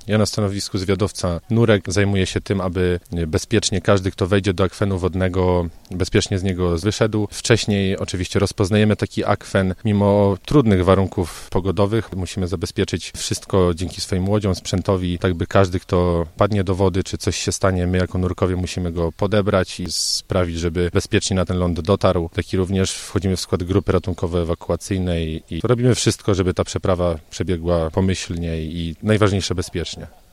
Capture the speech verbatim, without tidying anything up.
Ja na stanowisku zwiadowca nurek zajmuję się tym, aby bezpiecznie każdy, kto wejdzie do akwenu wodnego, bezpiecznie z niego wyszedł. Wcześniej oczywiście rozpoznajemy taki akwen. Mimo trudnych warunków pogodowych musimy zabezpieczyć wszystko dzięki swoim łodziom, sprzętowi, tak by każdy, kto padnie do wody, czy coś się stanie, my jako nurkowie musimy go podebrać i sprawić, żeby bezpiecznie na ten ląd dotarł. Tak i również wchodzimy w skład grupy ratunkowo-ewakuacyjnej i robimy wszystko, żeby ta przeprawa przebiegła pomyślnie i najważniejsze bezpiecznie.